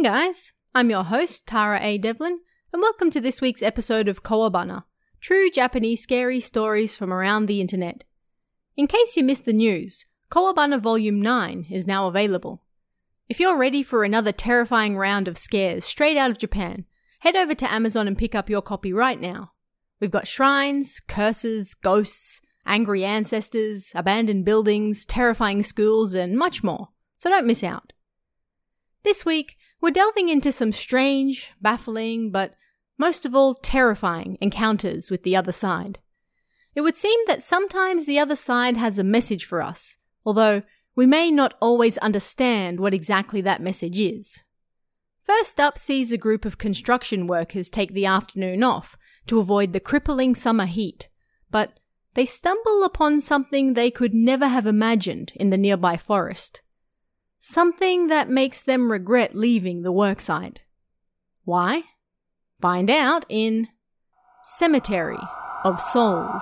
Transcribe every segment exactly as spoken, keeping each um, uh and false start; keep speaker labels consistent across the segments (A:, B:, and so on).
A: guys, I'm your host, Tara A. Devlin, and welcome to this week's episode of Kowabana, true Japanese scary stories from around the internet. In case you missed the news, Kowabana Volume nine is now available. If you're ready for another terrifying round of scares straight out of Japan, head over to Amazon and pick up your copy right now. We've got shrines, curses, ghosts, angry ancestors, abandoned buildings, terrifying schools, and much more, so don't miss out. This week, we're delving into some strange, baffling, but most of all terrifying encounters with the other side. It would seem that sometimes the other side has a message for us, although we may not always understand what exactly that message is. First up sees a group of construction workers take the afternoon off to avoid the crippling summer heat, but they stumble upon something they could never have imagined in the nearby forest. Something that makes them regret leaving the worksite. Why? Find out in Cemetery of Souls.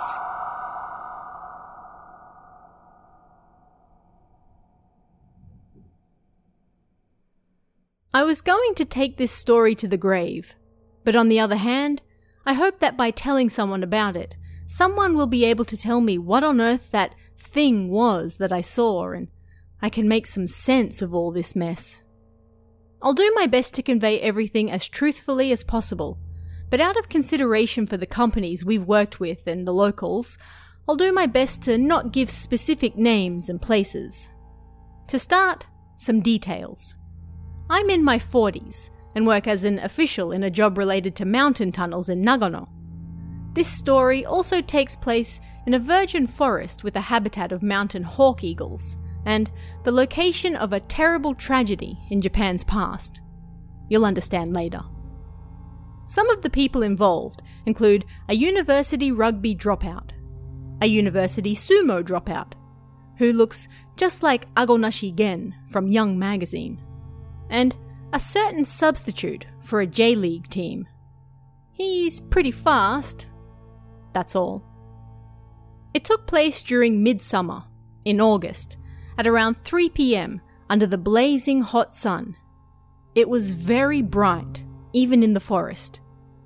A: I was going to take this story to the grave, but on the other hand, I hope that by telling someone about it, someone will be able to tell me what on earth that thing was that I saw, and I can make some sense of all this mess. I'll do my best to convey everything as truthfully as possible, but out of consideration for the companies we've worked with and the locals, I'll do my best to not give specific names and places. To start, some details. I'm in my forties and work as an official in a job related to mountain tunnels in Nagano. This story also takes place in a virgin forest with a habitat of mountain hawk eagles, and the location of a terrible tragedy in Japan's past. You'll understand later. Some of the people involved include a university rugby dropout, a university sumo dropout, who looks just like Agonashi Gen from Young Magazine, and a certain substitute for a J-League team. He's pretty fast. That's all. It took place during midsummer, in August, at around three p.m. under the blazing hot sun. It was very bright, even in the forest.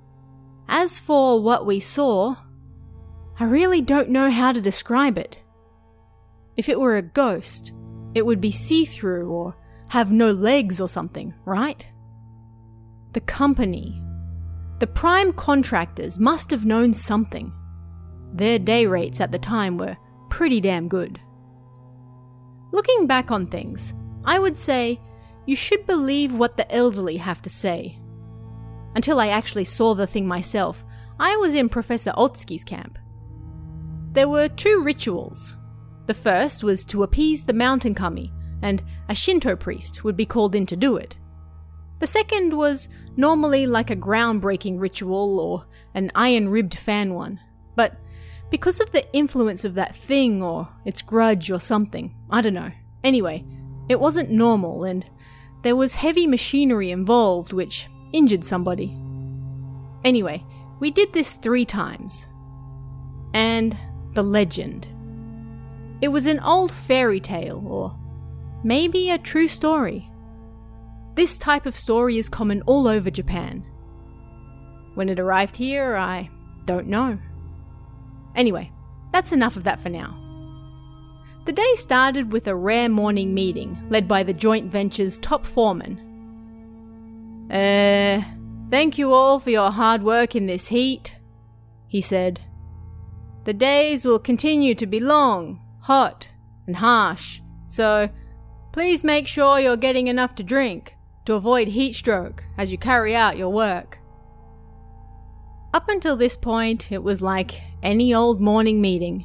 A: As for what we saw, I really don't know how to describe it. If it were a ghost, it would be see-through or have no legs or something, right? The company, the prime contractors must have known something. Their day rates at the time were pretty damn good. Looking back on things, I would say you should believe what the elderly have to say. Until I actually saw the thing myself, I was in Professor Otsuki's camp. There were two rituals. The first was to appease the mountain kami, and a Shinto priest would be called in to do it. The second was normally like a groundbreaking ritual or an iron-ribbed fan one, but because of the influence of that thing or its grudge or something, I don't know. Anyway, it wasn't normal and there was heavy machinery involved which injured somebody. Anyway, we did this three times. And the legend. It was an old fairy tale or maybe a true story. This type of story is common all over Japan. When it arrived here, I don't know. Anyway, that's enough of that for now. The day started with a rare morning meeting led by the joint venture's top foreman. Uh, thank you all for your hard work in this heat, he said. The days will continue to be long, hot, and harsh, so please make sure you're getting enough to drink to avoid heat stroke as you carry out your work. Up until this point, it was like any old morning meeting.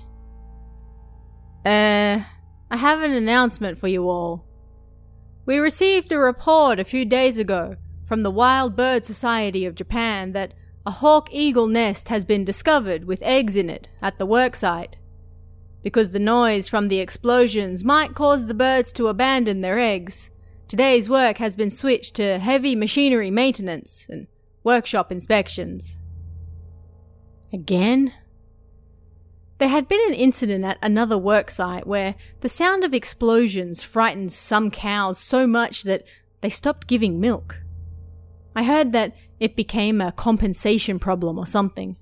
A: Uh, I have an announcement for you all. We received a report a few days ago from the Wild Bird Society of Japan that a hawk-eagle nest has been discovered with eggs in it at the worksite. Because the noise from the explosions might cause the birds to abandon their eggs, today's work has been switched to heavy machinery maintenance and workshop inspections. Again? There had been an incident at another worksite where the sound of explosions frightened some cows so much that they stopped giving milk. I heard that it became a compensation problem or something.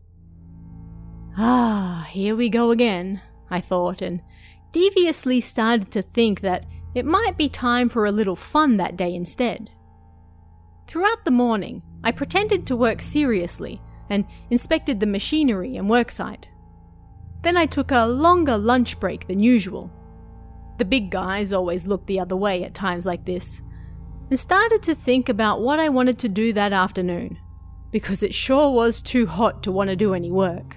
A: Ah, here we go again, I thought, and deviously started to think that it might be time for a little fun that day instead. Throughout the morning, I pretended to work seriously and inspected the machinery and worksite. Then I took a longer lunch break than usual. The big guys always looked the other way at times like this, and started to think about what I wanted to do that afternoon, because it sure was too hot to want to do any work.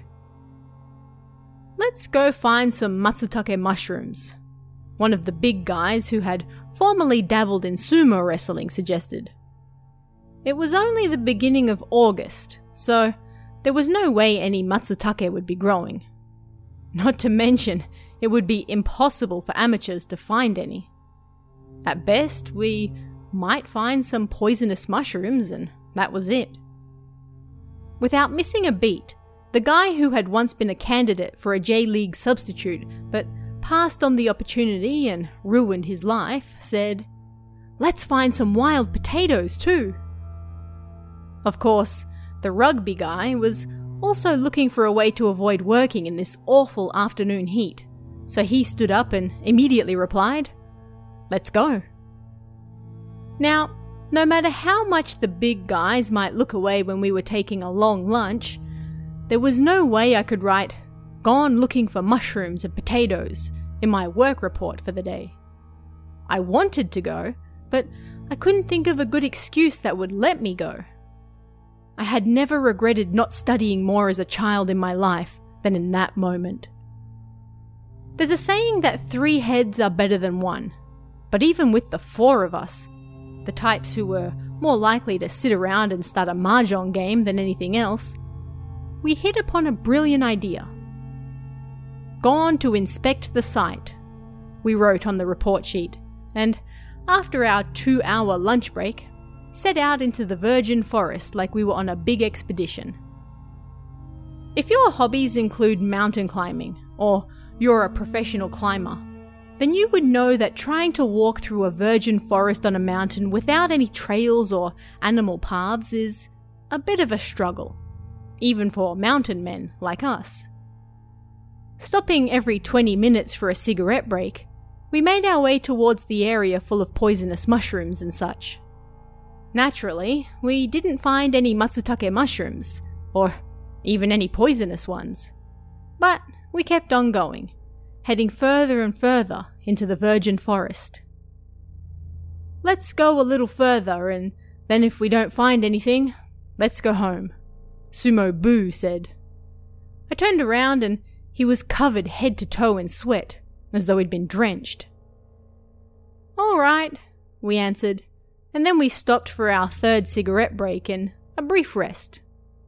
A: Let's go find some matsutake mushrooms, one of the big guys who had formerly dabbled in sumo wrestling suggested. It was only the beginning of August, so there was no way any matsutake would be growing. Not to mention, it would be impossible for amateurs to find any. At best, we might find some poisonous mushrooms, and that was it. Without missing a beat, the guy who had once been a candidate for a J-League substitute but passed on the opportunity and ruined his life said, "Let's find some wild potatoes too." Of course, the rugby guy was also looking for a way to avoid working in this awful afternoon heat, so he stood up and immediately replied, "Let's go." Now, no matter how much the big guys might look away when we were taking a long lunch, there was no way I could write, "Gone looking for mushrooms and potatoes" in my work report for the day. I wanted to go, but I couldn't think of a good excuse that would let me go. I had never regretted not studying more as a child in my life than in that moment. There's a saying that three heads are better than one, but even with the four of us, the types who were more likely to sit around and start a mahjong game than anything else, we hit upon a brilliant idea. "Gone to inspect the site," we wrote on the report sheet, and after our two-hour lunch break, set out into the virgin forest like we were on a big expedition. If your hobbies include mountain climbing, or you're a professional climber, then you would know that trying to walk through a virgin forest on a mountain without any trails or animal paths is a bit of a struggle, even for mountain men like us. Stopping every twenty minutes for a cigarette break, we made our way towards the area full of poisonous mushrooms and such. Naturally, we didn't find any matsutake mushrooms, or even any poisonous ones. But we kept on going, heading further and further into the virgin forest. "Let's go a little further, and then if we don't find anything, let's go home," Sumo Boo said. I turned around and he was covered head to toe in sweat, as though he'd been drenched. "All right," we answered, and then we stopped for our third cigarette break and a brief rest.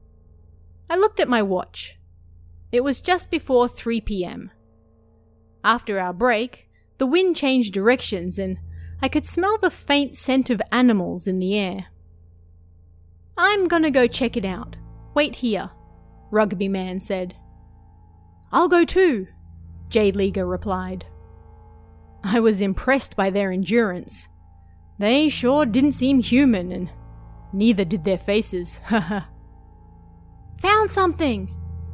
A: I looked at my watch. It was just before three p.m. After our break, the wind changed directions and I could smell the faint scent of animals in the air. "I'm gonna go check it out. Wait here," Rugby Man said. "I'll go too," J-Leaguer replied. I was impressed by their endurance. They sure didn't seem human, and neither did their faces. Haha. "Found something!"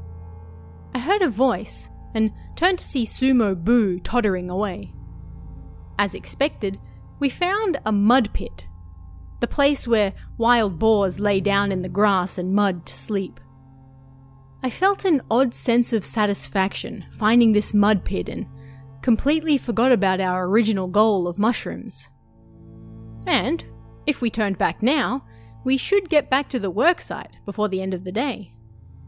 A: I heard a voice and turned to see Sumo Boo tottering away. As expected, we found a mud pit, the place where wild boars lay down in the grass and mud to sleep. I felt an odd sense of satisfaction finding this mud pit and completely forgot about our original goal of mushrooms. And, if we turned back now, we should get back to the worksite before the end of the day.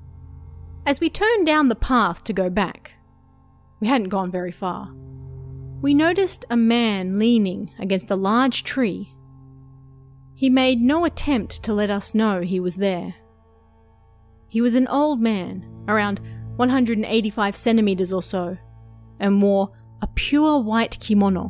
A: As we turned down the path to go back, we hadn't gone very far, we noticed a man leaning against a large tree. He made no attempt to let us know he was there. He was an old man, around one hundred eighty-five centimeters or so, and wore a pure white kimono.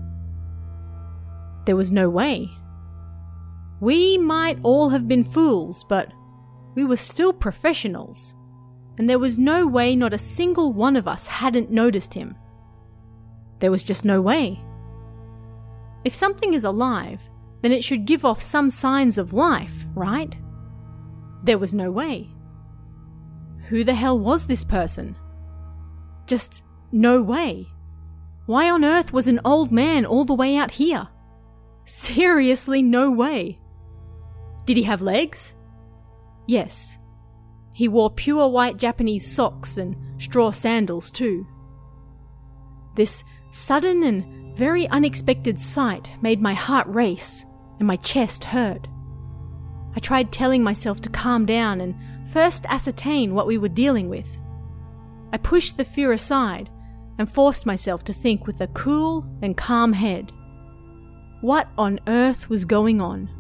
A: There was no way. We might all have been fools, but we were still professionals, and there was no way not a single one of us hadn't noticed him. There was just no way. If something is alive, then it should give off some signs of life, right? There was no way. Who the hell was this person? Just no way. Why on earth was an old man all the way out here? Seriously, no way. Did he have legs? Yes. He wore pure white Japanese socks and straw sandals too. This sudden and very unexpected sight made my heart race and my chest hurt. I tried telling myself to calm down and first ascertain what we were dealing with. I pushed the fear aside and forced myself to think with a cool and calm head. What on earth was going on?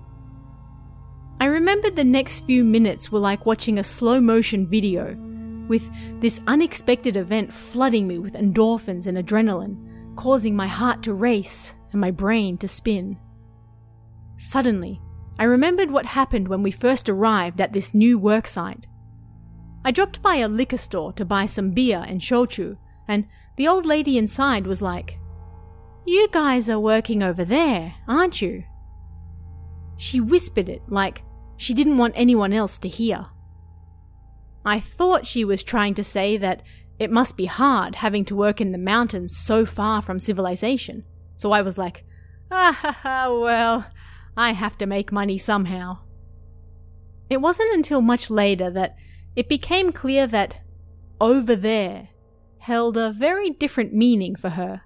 A: I remembered the next few minutes were like watching a slow-motion video, with this unexpected event flooding me with endorphins and adrenaline, causing my heart to race and my brain to spin. Suddenly, I remembered what happened when we first arrived at this new worksite. I dropped by a liquor store to buy some beer and shochu, and the old lady inside was like, "You guys are working over there, aren't you?" She whispered it like she didn't want anyone else to hear. I thought she was trying to say that it must be hard having to work in the mountains so far from civilization, so I was like, ah ha ha, well, I have to make money somehow. It wasn't until much later that it became clear that over there held a very different meaning for her.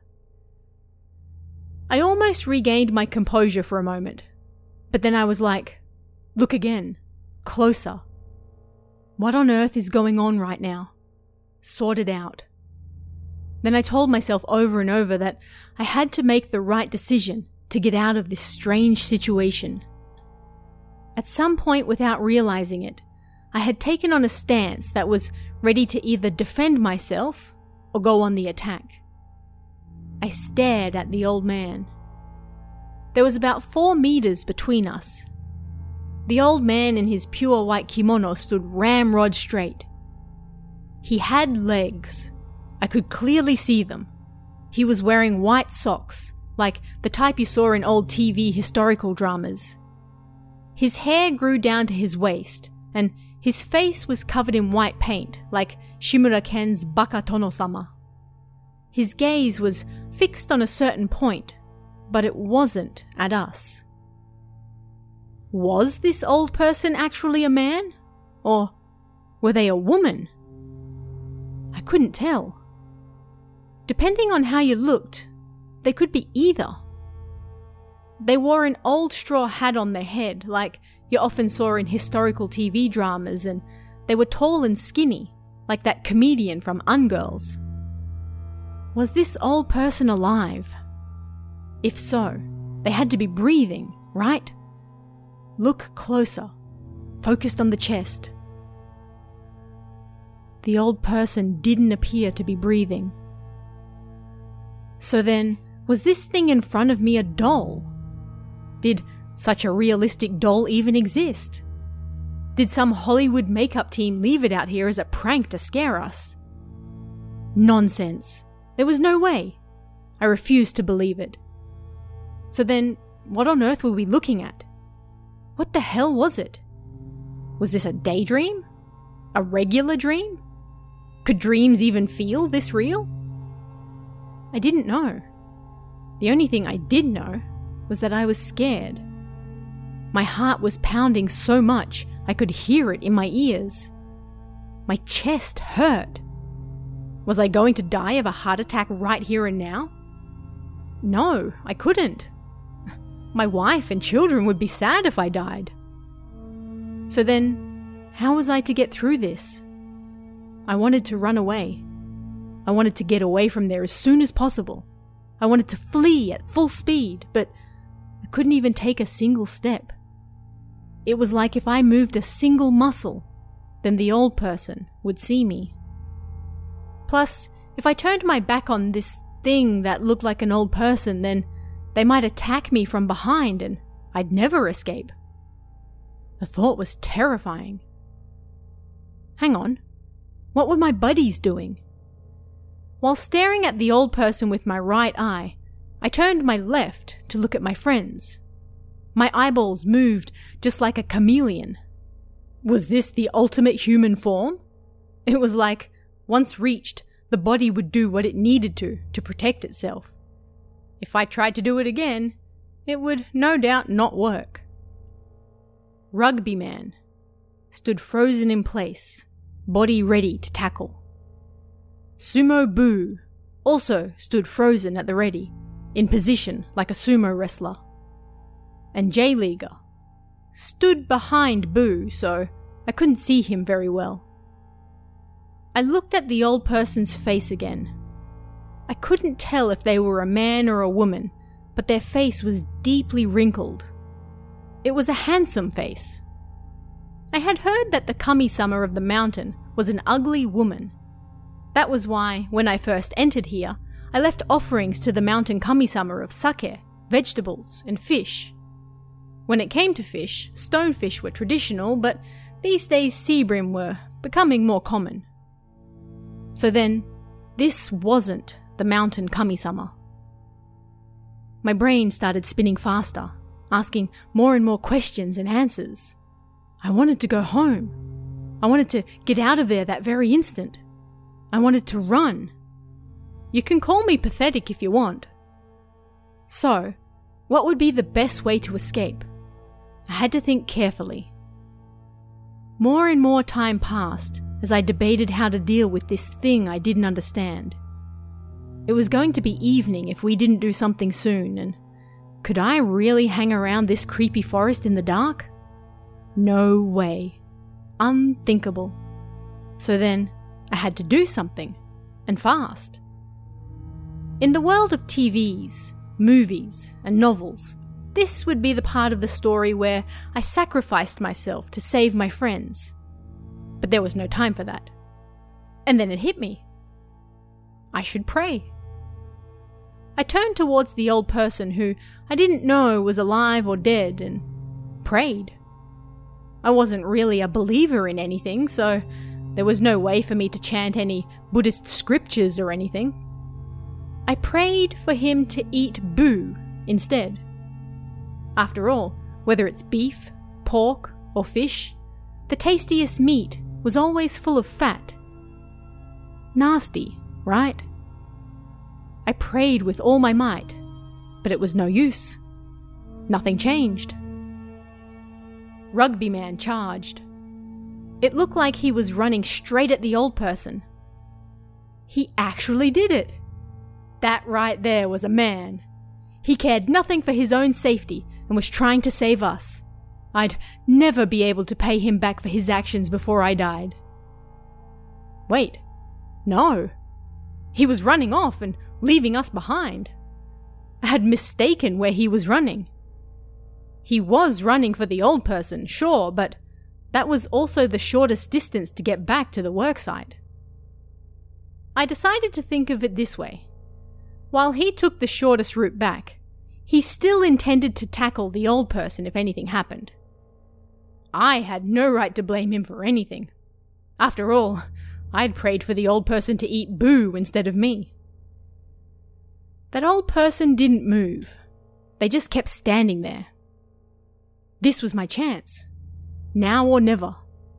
A: I almost regained my composure for a moment, but then I was like, look again, closer. What on earth is going on right now? Sort it out. Then I told myself over and over that I had to make the right decision to get out of this strange situation. At some point, without realizing it, I had taken on a stance that was ready to either defend myself or go on the attack. I stared at the old man. There was about four meters between us. The old man in his pure white kimono stood ramrod straight. He had legs. I could clearly see them. He was wearing white socks, like the type you saw in old T V historical dramas. His hair grew down to his waist, and his face was covered in white paint, like Shimura Ken's Baka Tono-sama. His gaze was fixed on a certain point, but it wasn't at us. Was this old person actually a man? Or were they a woman? I couldn't tell. Depending on how you looked, they could be either. They wore an old straw hat on their head, like you often saw in historical T V dramas, and they were tall and skinny, like that comedian from Ungirls. Was this old person alive? If so, they had to be breathing, right? Look closer, focused on the chest. The old person didn't appear to be breathing. So then, was this thing in front of me a doll? Did such a realistic doll even exist? Did some Hollywood makeup team leave it out here as a prank to scare us? Nonsense. There was no way. I refused to believe it. So then, what on earth were we looking at? What the hell was it? Was this a daydream? A regular dream? Could dreams even feel this real? I didn't know. The only thing I did know was that I was scared. My heart was pounding so much I could hear it in my ears. My chest hurt. Was I going to die of a heart attack right here and now? No, I couldn't. My wife and children would be sad if I died. So then, how was I to get through this? I wanted to run away. I wanted to get away from there as soon as possible. I wanted to flee at full speed, but I couldn't even take a single step. It was like if I moved a single muscle, then the old person would see me. Plus, if I turned my back on this thing that looked like an old person, then they might attack me from behind and I'd never escape. The thought was terrifying. Hang on, what were my buddies doing? While staring at the old person with my right eye, I turned my left to look at my friends. My eyeballs moved just like a chameleon. Was this the ultimate human form? It was like, once reached, the body would do what it needed to to protect itself. If I tried to do it again, it would no doubt not work. Rugby Man stood frozen in place, body ready to tackle. Sumo Boo also stood frozen at the ready, in position like a sumo wrestler. And J-Leaguer stood behind Boo, so I couldn't see him very well. I looked at the old person's face again. I couldn't tell if they were a man or a woman, but their face was deeply wrinkled. It was a handsome face. I had heard that the Kami-sama of the mountain was an ugly woman. That was why, when I first entered here, I left offerings to the mountain Kami-sama of sake, vegetables, and fish. When it came to fish, stonefish were traditional, but these days sea bream were becoming more common. So then, this wasn't the mountain Kami-sama. My brain started spinning faster, asking more and more questions and answers. I wanted to go home. I wanted to get out of there that very instant. I wanted to run. You can call me pathetic if you want. So, what would be the best way to escape? I had to think carefully. More and more time passed as I debated how to deal with this thing I didn't understand. It was going to be evening if we didn't do something soon, and could I really hang around this creepy forest in the dark? No way. Unthinkable. So then, I had to do something, and fast. In the world of T Vs, movies, and novels, this would be the part of the story where I sacrificed myself to save my friends. But there was no time for that. And then it hit me. I should pray. I turned towards the old person who I didn't know was alive or dead and prayed. I wasn't really a believer in anything, so there was no way for me to chant any Buddhist scriptures or anything. I prayed for him to eat Boo instead. After all, whether it's beef, pork, or fish, the tastiest meat was always full of fat. Nasty, right? I prayed with all my might, but it was no use. Nothing changed. Rugby Man charged. It looked like he was running straight at the old person. He actually did it. That right there was a man. He cared nothing for his own safety and was trying to save us. I'd never be able to pay him back for his actions before I died. Wait, no. He was running off and leaving us behind. I had mistaken where he was running. He was running for the old person, sure, but that was also the shortest distance to get back to the worksite. I decided to think of it this way. While he took the shortest route back, he still intended to tackle the old person if anything happened. I had no right to blame him for anything. After all, I'd prayed for the old person to eat Boo instead of me. That old person didn't move. They just kept standing there. This was my chance. Now or never.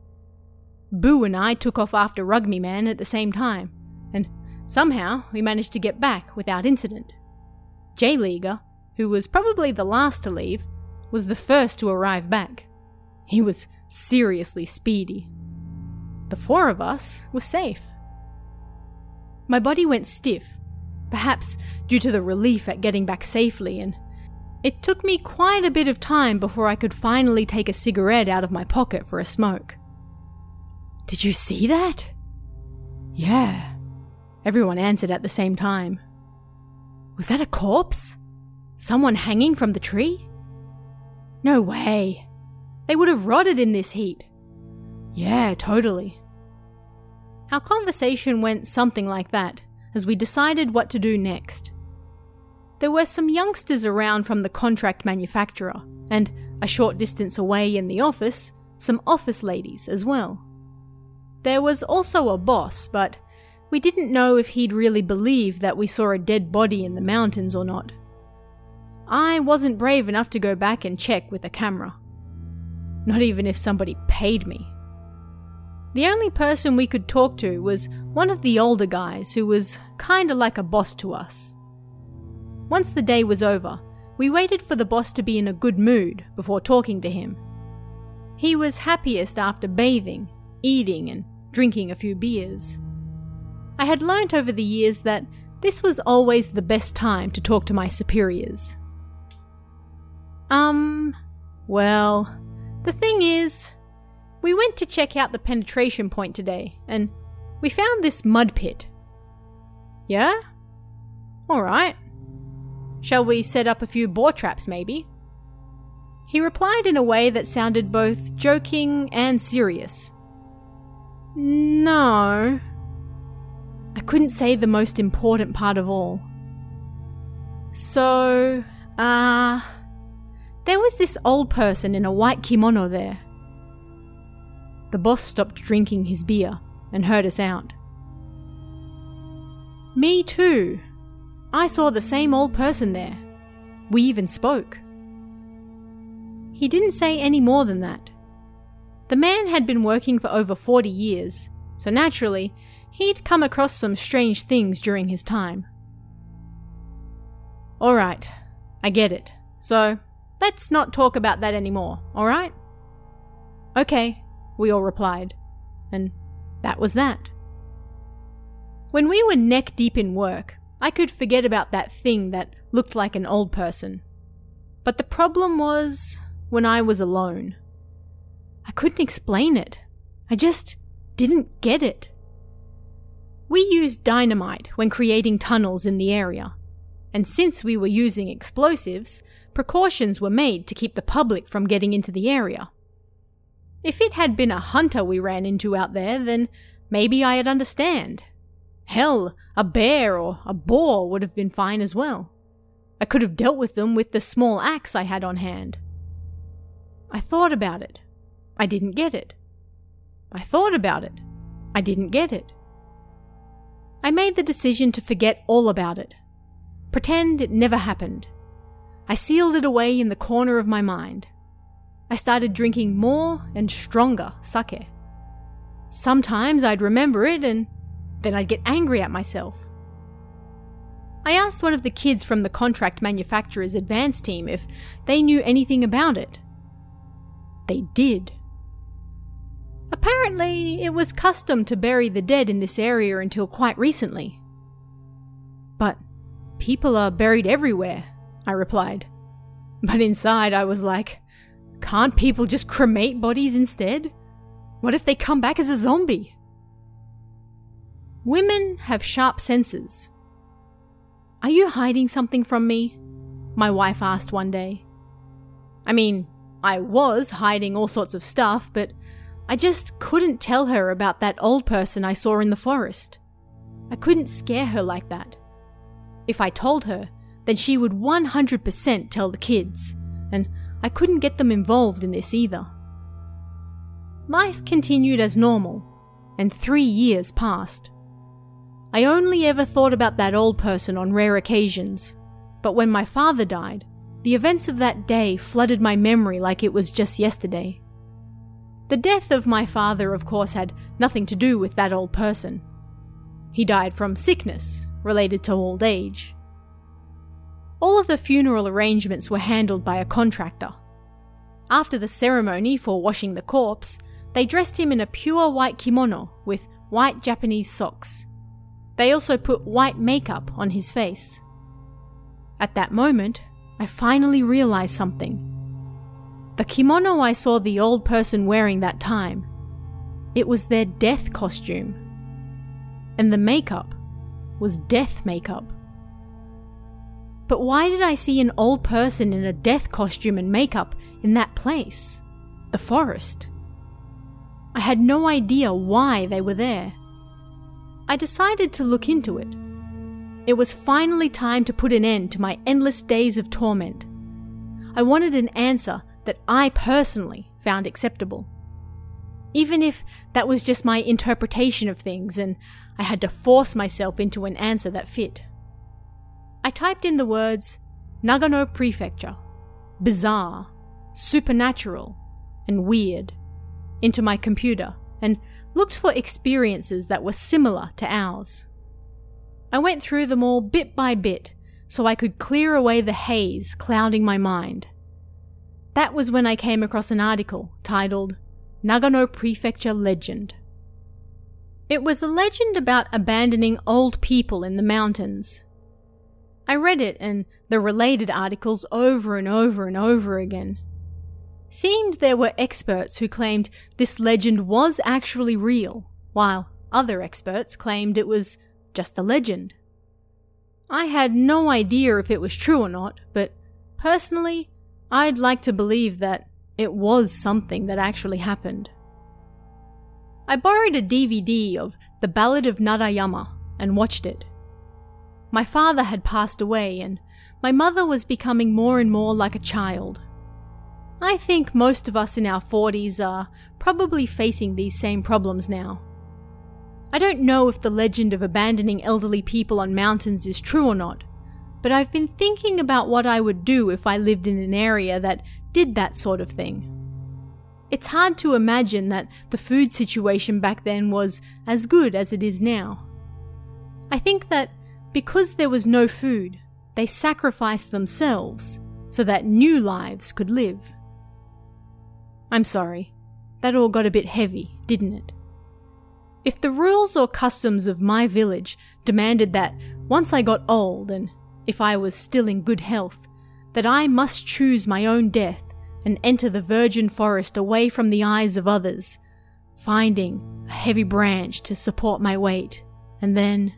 A: Boo and I took off after Rugby Man at the same time, and somehow we managed to get back without incident. J-Leaguer, who was probably the last to leave, was the first to arrive back. He was seriously speedy. The four of us were safe. My body went stiff, perhaps due to the relief at getting back safely, and it took me quite a bit of time before I could finally take a cigarette out of my pocket for a smoke. Did you see that? Yeah. Everyone answered at the same time. Was that a corpse? Someone hanging from the tree? No way. They would have rotted in this heat. Yeah, totally. Our conversation went something like that as we decided what to do next. There were some youngsters around from the contract manufacturer, and a short distance away in the office, some office ladies as well. There was also a boss, but we didn't know if he'd really believe that we saw a dead body in the mountains or not. I wasn't brave enough to go back and check with a camera. Not even if somebody paid me. The only person we could talk to was one of the older guys who was kinda like a boss to us. Once the day was over, we waited for the boss to be in a good mood before talking to him. He was happiest after bathing, eating, and drinking a few beers. I had learnt over the years that this was always the best time to talk to my superiors. Um, well, the thing is, we went to check out the penetration point today, and we found this mud pit. Yeah? Alright. Shall we set up a few boar traps, maybe? He replied in a way that sounded both joking and serious. No. I couldn't say the most important part of all. So, uh, there was this old person in a white kimono there. The boss stopped drinking his beer and heard us out. Me too. I saw the same old person there. We even spoke. He didn't say any more than that. The man had been working for over forty years, so naturally, he'd come across some strange things during his time. Alright, I get it. So, let's not talk about that anymore, alright? Okay, we all replied. And that was that. When we were neck deep in work, I could forget about that thing that looked like an old person. But the problem was when I was alone. I couldn't explain it. I just didn't get it. We used dynamite when creating tunnels in the area, and since we were using explosives, precautions were made to keep the public from getting into the area. If it had been a hunter we ran into out there, then maybe I'd understand. Hell, a bear or a boar would have been fine as well. I could have dealt with them with the small axe I had on hand. I thought about it. I didn't get it. I thought about it. I didn't get it. I made the decision to forget all about it. Pretend it never happened. I sealed it away in the corner of my mind. I started drinking more and stronger sake. Sometimes I'd remember it and then I'd get angry at myself. I asked one of the kids from the contract manufacturer's advance team if they knew anything about it. They did. Apparently, it was custom to bury the dead in this area until quite recently. But people are buried everywhere, I replied. But inside I was like, can't people just cremate bodies instead? What if they come back as a zombie? Women have sharp senses. Are you hiding something from me? My wife asked one day. I mean, I was hiding all sorts of stuff, but I just couldn't tell her about that old person I saw in the forest. I couldn't scare her like that. If I told her, then she would one hundred percent tell the kids, and I couldn't get them involved in this either. Life continued as normal, and three years passed. I only ever thought about that old person on rare occasions, but when my father died, the events of that day flooded my memory like it was just yesterday. The death of my father, of course, had nothing to do with that old person. He died from sickness related to old age. All of the funeral arrangements were handled by a contractor. After the ceremony for washing the corpse, they dressed him in a pure white kimono with white Japanese socks. They also put white makeup on his face. At that moment, I finally realized something. The kimono I saw the old person wearing that time, it was their death costume. And the makeup was death makeup. But why did I see an old person in a death costume and makeup in that place? The forest. I had no idea why they were there. I decided to look into it. It was finally time to put an end to my endless days of torment. I wanted an answer that I personally found acceptable. Even if that was just my interpretation of things and I had to force myself into an answer that fit. I typed in the words, Nagano Prefecture, bizarre, supernatural, and weird into my computer and looked for experiences that were similar to ours. I went through them all bit by bit so I could clear away the haze clouding my mind. That was when I came across an article titled Nagano Prefecture Legend. It was a legend about abandoning old people in the mountains. I read it and the related articles over and over and over again. Seemed there were experts who claimed this legend was actually real, while other experts claimed it was just a legend. I had no idea if it was true or not, but personally, I'd like to believe that it was something that actually happened. I borrowed a D V D of The Ballad of Narayama and watched it. My father had passed away and my mother was becoming more and more like a child. I think most of us in our forties are probably facing these same problems now. I don't know if the legend of abandoning elderly people on mountains is true or not, but I've been thinking about what I would do if I lived in an area that did that sort of thing. It's hard to imagine that the food situation back then was as good as it is now. I think that because there was no food, they sacrificed themselves so that new lives could live. I'm sorry, that all got a bit heavy, didn't it? If the rules or customs of my village demanded that once I got old and if I was still in good health, that I must choose my own death and enter the virgin forest away from the eyes of others, finding a heavy branch to support my weight, and then...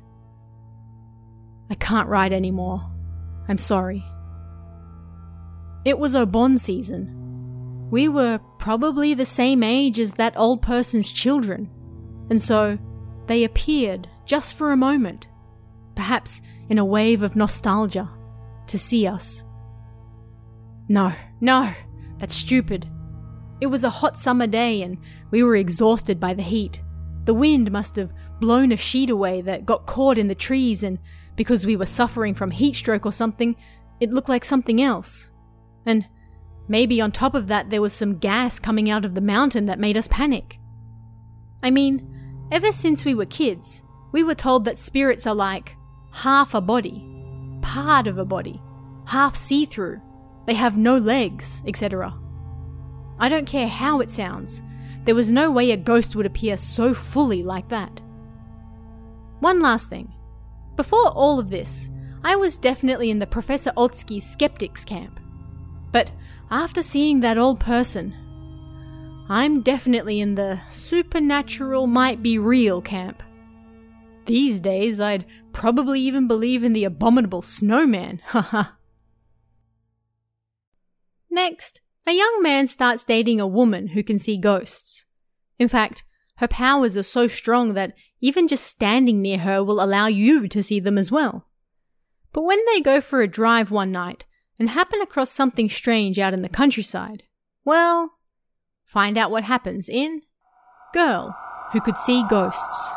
A: I can't ride anymore. I'm sorry. It was Obon season. We were probably the same age as that old person's children, and so they appeared just for a moment, perhaps in a wave of nostalgia, to see us. No, no, that's stupid. It was a hot summer day and we were exhausted by the heat. The wind must have blown a sheet away that got caught in the trees, and because we were suffering from heat stroke or something, it looked like something else. And maybe on top of that there was some gas coming out of the mountain that made us panic. I mean, ever since we were kids, we were told that spirits are like half a body, part of a body, half see-through, they have no legs, et cetera. I don't care how it sounds, there was no way a ghost would appear so fully like that. One last thing. Before all of this, I was definitely in the Professor Otsuki skeptics camp. But after seeing that old person, I'm definitely in the supernatural might be real camp. These days, I'd probably even believe in the abominable snowman, haha. Next, a young man starts dating a woman who can see ghosts. In fact, her powers are so strong that even just standing near her will allow you to see them as well. But when they go for a drive one night and happen across something strange out in the countryside, well, find out what happens in Girl Who Could See Ghosts.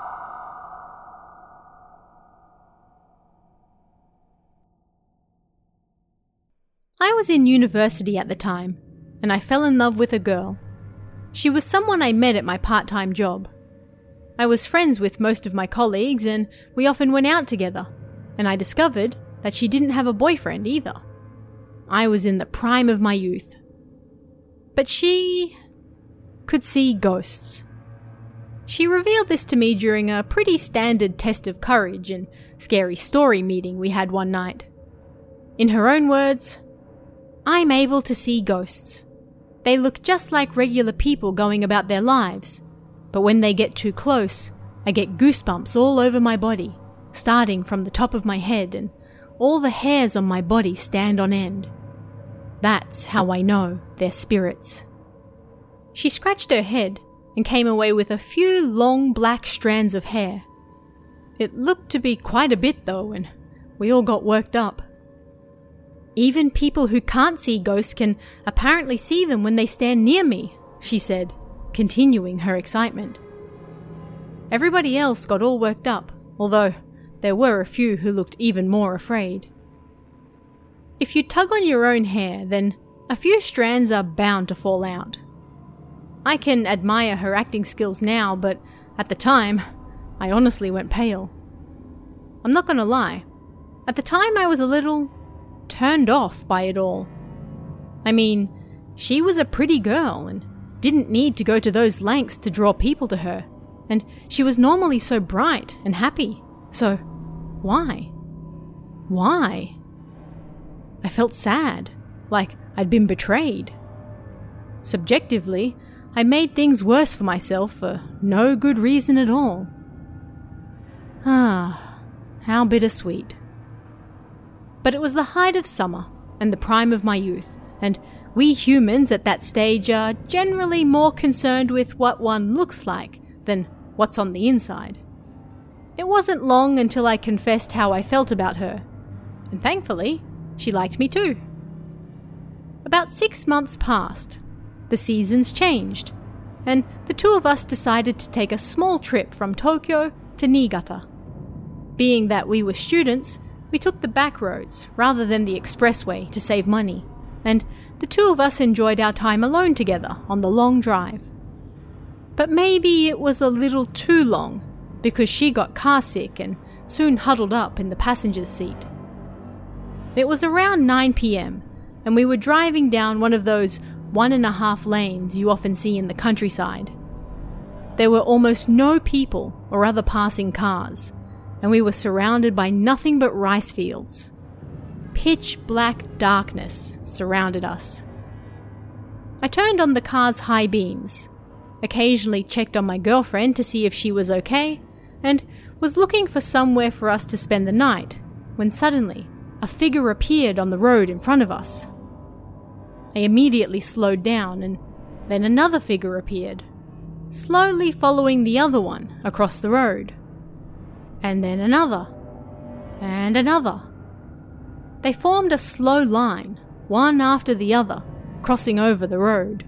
A: I was in university at the time, and I fell in love with a girl. She was someone I met at my part-time job. I was friends with most of my colleagues, and we often went out together, and I discovered that she didn't have a boyfriend either. I was in the prime of my youth. But she could see ghosts. She revealed this to me during a pretty standard test of courage and scary story meeting we had one night. In her own words, I'm able to see ghosts. They look just like regular people going about their lives, but when they get too close, I get goosebumps all over my body, starting from the top of my head, and all the hairs on my body stand on end. That's how I know they're spirits. She scratched her head and came away with a few long black strands of hair. It looked to be quite a bit though, and we all got worked up. Even people who can't see ghosts can apparently see them when they stand near me, she said, continuing her excitement. Everybody else got all worked up, although there were a few who looked even more afraid. If you tug on your own hair, then a few strands are bound to fall out. I can admire her acting skills now, but at the time, I honestly went pale. I'm not gonna lie, at the time I was a little turned off by it all. I mean, she was a pretty girl and didn't need to go to those lengths to draw people to her, and she was normally so bright and happy, so why? Why? I felt sad, like I'd been betrayed. Subjectively, I made things worse for myself for no good reason at all. Ah, how bittersweet. But it was the height of summer and the prime of my youth, and we humans at that stage are generally more concerned with what one looks like than what's on the inside. It wasn't long until I confessed how I felt about her, and thankfully, she liked me too. About six months passed. The seasons changed, and the two of us decided to take a small trip from Tokyo to Niigata. Being that we were students, we took the back roads rather than the expressway to save money, and the two of us enjoyed our time alone together on the long drive. But maybe it was a little too long, because she got car sick and soon huddled up in the passenger's seat. It was around nine p.m, and we were driving down one of those one and a half lanes you often see in the countryside. There were almost no people or other passing cars, and we were surrounded by nothing but rice fields. Pitch black darkness surrounded us. I turned on the car's high beams, occasionally checked on my girlfriend to see if she was okay, and was looking for somewhere for us to spend the night, when suddenly a figure appeared on the road in front of us. I immediately slowed down, and then another figure appeared, slowly following the other one across the road. And then another, and another. They formed a slow line, one after the other, crossing over the road.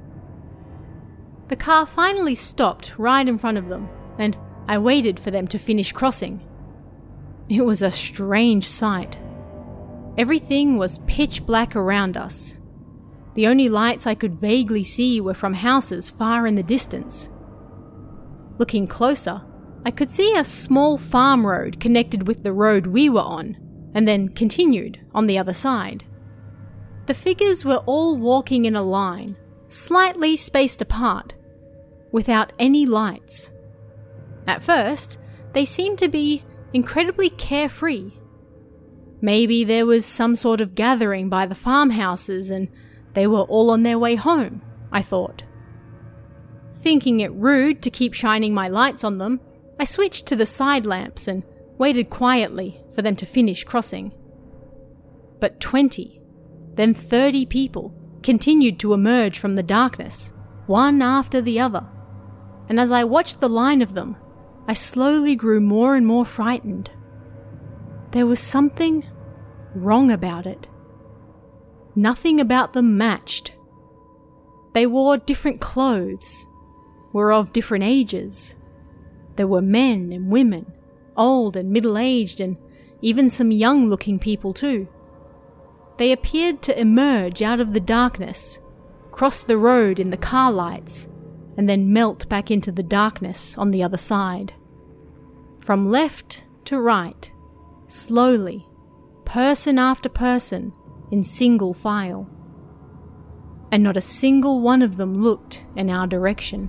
A: The car finally stopped right in front of them, and I waited for them to finish crossing. It was a strange sight. Everything was pitch black around us. The only lights I could vaguely see were from houses far in the distance. Looking closer, I could see a small farm road connected with the road we were on, and then continued on the other side. The figures were all walking in a line, slightly spaced apart, without any lights. At first, they seemed to be incredibly carefree. Maybe there was some sort of gathering by the farmhouses and they were all on their way home, I thought. Thinking it rude to keep shining my lights on them, I switched to the side lamps and waited quietly for them to finish crossing. But twenty, then thirty people continued to emerge from the darkness, one after the other, and as I watched the line of them, I slowly grew more and more frightened. There was something wrong about it. Nothing about them matched. They wore different clothes, were of different ages. There were men and women, old and middle-aged, and even some young-looking people too. They appeared to emerge out of the darkness, cross the road in the car lights, and then melt back into the darkness on the other side. From left to right, slowly, person after person, in single file. And not a single one of them looked in our direction.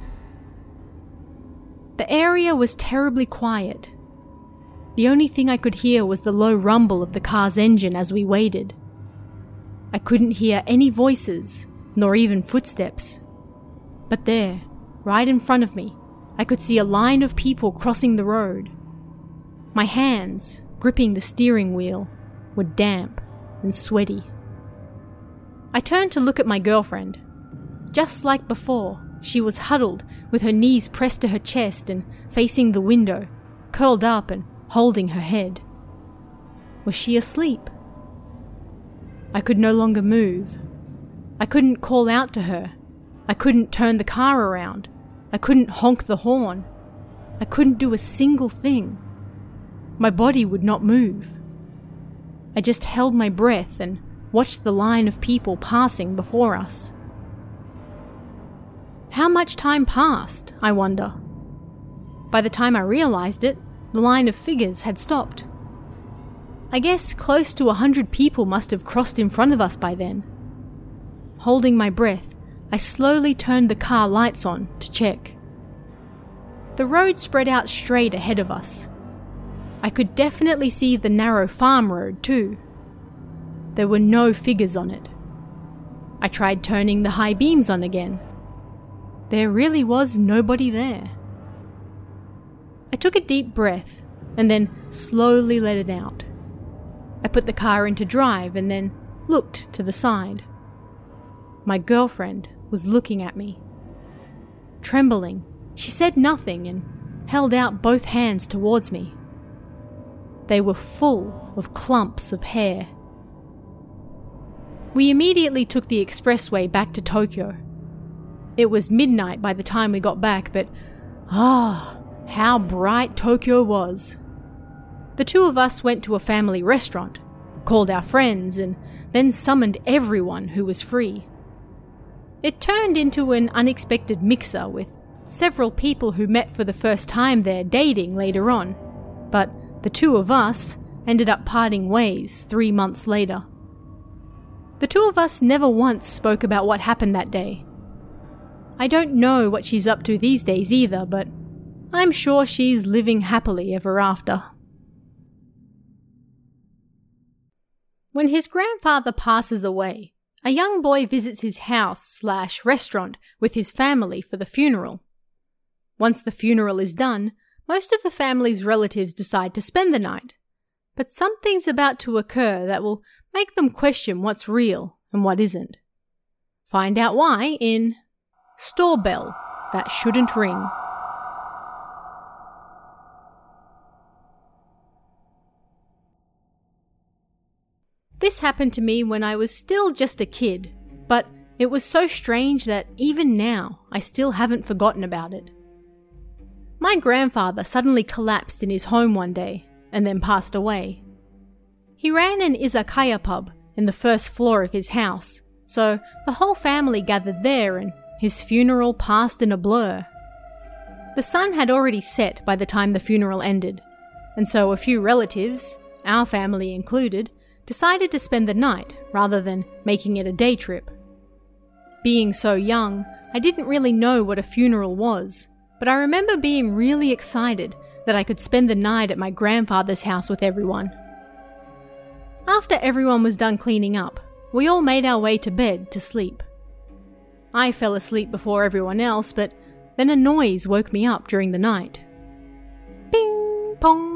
A: The area was terribly quiet. The only thing I could hear was the low rumble of the car's engine as we waited. I couldn't hear any voices, nor even footsteps. But there, right in front of me, I could see a line of people crossing the road. My hands, gripping the steering wheel, were damp and sweaty. I turned to look at my girlfriend. Just like before, she was huddled with her knees pressed to her chest and facing the window, curled up and holding her head. Was she asleep? I could no longer move. I couldn't call out to her. I couldn't turn the car around. I couldn't honk the horn. I couldn't do a single thing. My body would not move. I just held my breath and watched the line of people passing before us. How much time passed, I wonder? By the time I realized it, the line of figures had stopped. I guess close to a hundred people must have crossed in front of us by then. Holding my breath, I slowly turned the car lights on to check. The road spread out straight ahead of us. I could definitely see the narrow farm road too. There were no figures on it. I tried turning the high beams on again. There really was nobody there. I took a deep breath and then slowly let it out. I put the car into drive and then looked to the side. My girlfriend was looking at me. Trembling, she said nothing and held out both hands towards me. They were full of clumps of hair. We immediately took the expressway back to Tokyo. It was midnight by the time we got back, but ah, how bright Tokyo was. The two of us went to a family restaurant, called our friends, and then summoned everyone who was free. It turned into an unexpected mixer with several people who met for the first time there dating later on, but the two of us ended up parting ways three months later. The two of us never once spoke about what happened that day. I don't know what she's up to these days either, but I'm sure she's living happily ever after. When his grandfather passes away, a young boy visits his house slash restaurant with his family for the funeral. Once the funeral is done, most of the family's relatives decide to spend the night, but something's about to occur that will make them question what's real and what isn't. Find out why in Store Bell That Shouldn't Ring. This happened to me when I was still just a kid, but it was so strange that even now I still haven't forgotten about it. My grandfather suddenly collapsed in his home one day and then passed away. He ran an izakaya pub in the first floor of his house, so the whole family gathered there and his funeral passed in a blur. The sun had already set by the time the funeral ended, and so a few relatives, our family included, decided to spend the night rather than making it a day trip. Being so young, I didn't really know what a funeral was, but I remember being really excited that I could spend the night at my grandfather's house with everyone. After everyone was done cleaning up, we all made our way to bed to sleep. I fell asleep before everyone else, but then a noise woke me up during the night. Ping pong!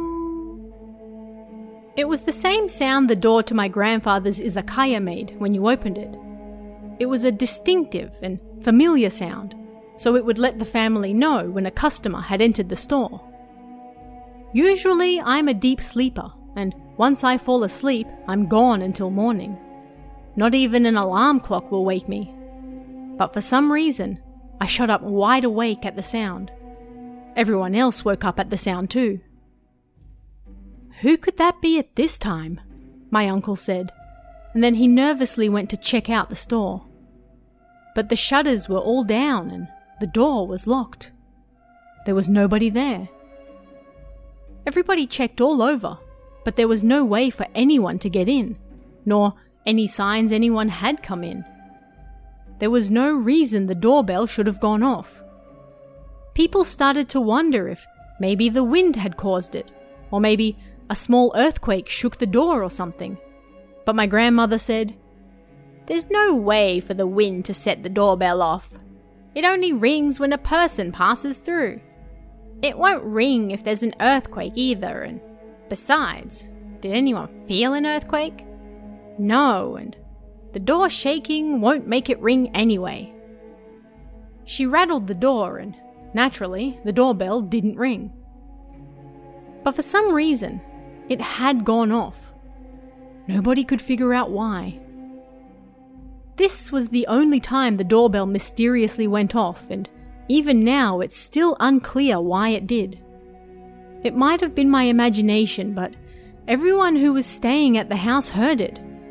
A: It was the same sound the door to my grandfather's izakaya made when you opened it. It was a distinctive and familiar sound, so it would let the family know when a customer had entered the store. Usually I'm a deep sleeper, and once I fall asleep, I'm gone until morning. Not even an alarm clock will wake me. But for some reason, I shot up wide awake at the sound. Everyone else woke up at the sound too. "Who could that be at this time?" my uncle said, and then he nervously went to check out the store. But the shutters were all down and the door was locked. There was nobody there. Everybody checked all over, but there was no way for anyone to get in, nor any signs anyone had come in. There was no reason the doorbell should have gone off. People started to wonder if maybe the wind had caused it, or maybe a small earthquake shook the door or something. But my grandmother said, "There's no way for the wind to set the doorbell off. It only rings when a person passes through. It won't ring if there's an earthquake either, and besides, did anyone feel an earthquake? No, and the door shaking won't make it ring anyway." She rattled the door and, naturally, the doorbell didn't ring. But for some reason, it had gone off. Nobody could figure out why. This was the only time the doorbell mysteriously went off, and even now it's still unclear why it did. It might have been my imagination, but everyone who was staying at the house heard it,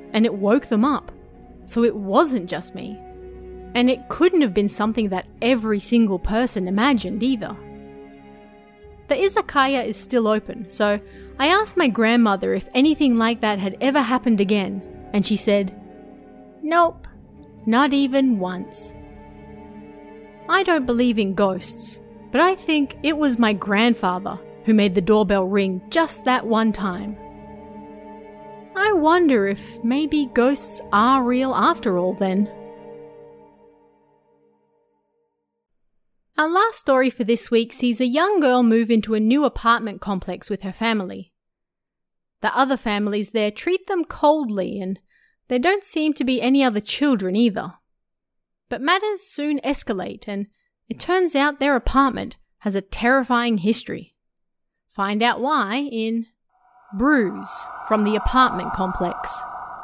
A: and it woke them up. So it wasn't just me. And it couldn't have been something that every single person imagined either. The izakaya is still open, so I asked my grandmother if anything like that had ever happened again, and she said, "Nope, not even once." I don't believe in ghosts, but I think it was my grandfather who made the doorbell ring just that one time. I wonder if maybe ghosts are real after all then. Our last story for this week sees a young girl move into a new apartment complex with her family. The other families there treat them coldly, and there don't seem to be any other children either. But matters soon escalate, and it turns out their apartment has a terrifying history. Find out why in Bruise from the Apartment Complex.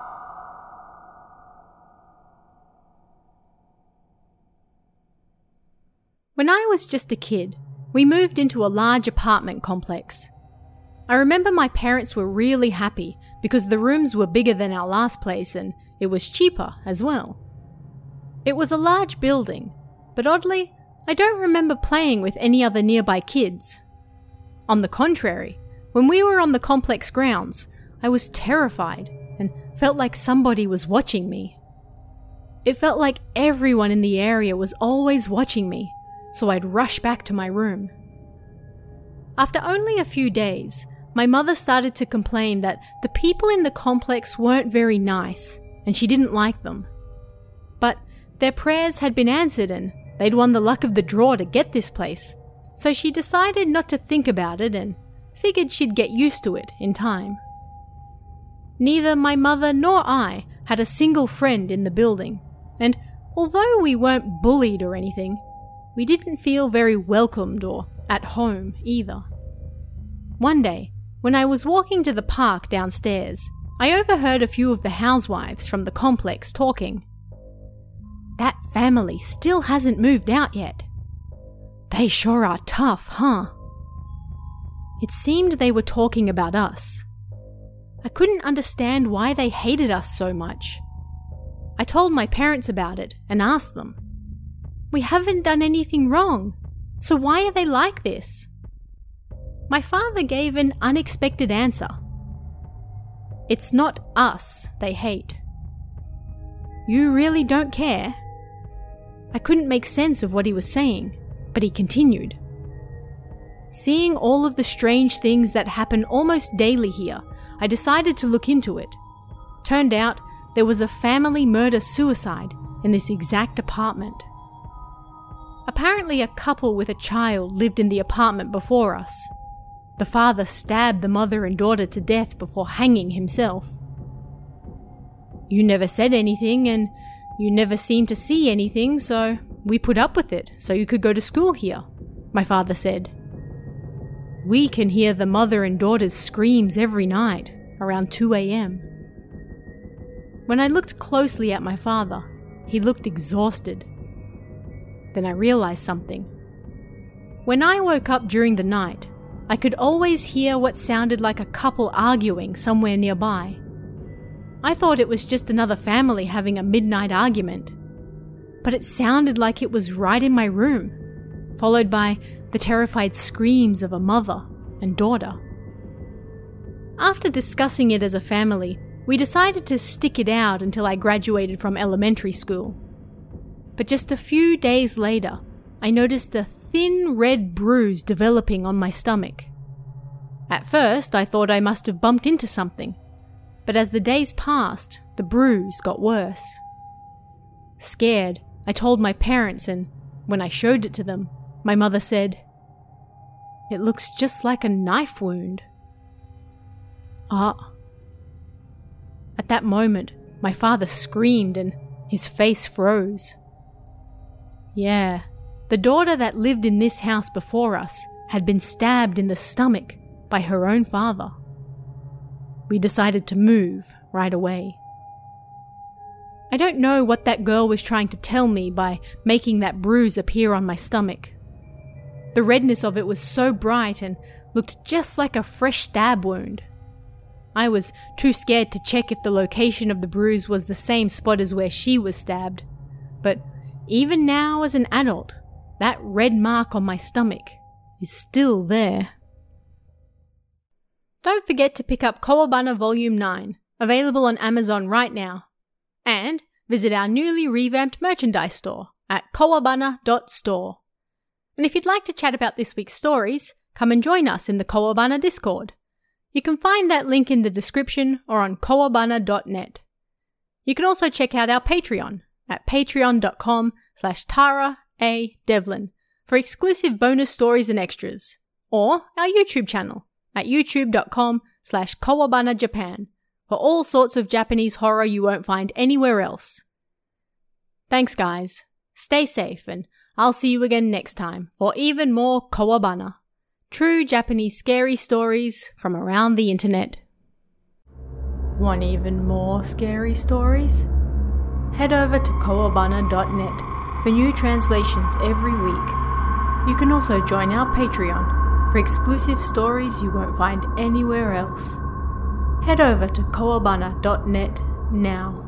A: When I was just a kid, we moved into a large apartment complex. I remember my parents were really happy because the rooms were bigger than our last place and it was cheaper as well. It was a large building, but oddly, I don't remember playing with any other nearby kids. On the contrary, when we were on the complex grounds, I was terrified and felt like somebody was watching me. It felt like everyone in the area was always watching me, so I'd rush back to my room. After only a few days, my mother started to complain that the people in the complex weren't very nice, and she didn't like them. But their prayers had been answered and they'd won the luck of the draw to get this place, so she decided not to think about it and figured she'd get used to it in time. Neither my mother nor I had a single friend in the building, and although we weren't bullied or anything, we didn't feel very welcomed or at home either. One day, when I was walking to the park downstairs, I overheard a few of the housewives from the complex talking. "That family still hasn't moved out yet. They sure are tough, huh?" It seemed they were talking about us. I couldn't understand why they hated us so much. I told my parents about it and asked them, "We haven't done anything wrong, so why are they like this?" My father gave an unexpected answer. "It's not us they hate." "You really don't care?" I couldn't make sense of what he was saying, but he continued. "Seeing all of the strange things that happen almost daily here, I decided to look into it. Turned out there was a family murder-suicide in this exact apartment. Apparently a couple with a child lived in the apartment before us. The father stabbed the mother and daughter to death before hanging himself. You never said anything and you never seemed to see anything, so we put up with it so you could go to school here," my father said. "We can hear the mother and daughter's screams every night, around two a.m. When I looked closely at my father, he looked exhausted. Then I realized something. When I woke up during the night, I could always hear what sounded like a couple arguing somewhere nearby. I thought it was just another family having a midnight argument, but it sounded like it was right in my room, followed by the terrified screams of a mother and daughter. After discussing it as a family, we decided to stick it out until I graduated from elementary school. But just a few days later, I noticed a thin red bruise developing on my stomach. At first, I thought I must have bumped into something, but as the days passed, the bruise got worse. Scared, I told my parents, and when I showed it to them, my mother said, "It looks just like a knife wound." Ah. At that moment, my father screamed and his face froze. Yeah, the daughter that lived in this house before us had been stabbed in the stomach by her own father. We decided to move right away. I don't know what that girl was trying to tell me by making that bruise appear on my stomach. The redness of it was so bright and looked just like a fresh stab wound. I was too scared to check if the location of the bruise was the same spot as where she was stabbed. But even now as an adult, that red mark on my stomach is still there. Don't forget to pick up Kowabunna Volume nine, available on Amazon right now. And visit our newly revamped merchandise store at kowabunna dot store. And if you'd like to chat about this week's stories, come and join us in the Kowabunna Discord. You can find that link in the description or on kowabunna dot net. You can also check out our Patreon at patreon dot com slash Tara A. Devlin for exclusive bonus stories and extras, or our YouTube channel at youtube dot com slash Kowabunna Japan for all sorts of Japanese horror you won't find anywhere else. Thanks guys, stay safe, and I'll see you again next time for even more Kowabunna, true Japanese scary stories from around the internet. Want even more scary stories? Head over to kowabunna dot net for new translations every week. You can also join our Patreon for exclusive stories you won't find anywhere else. Head over to kowabunna dot net now.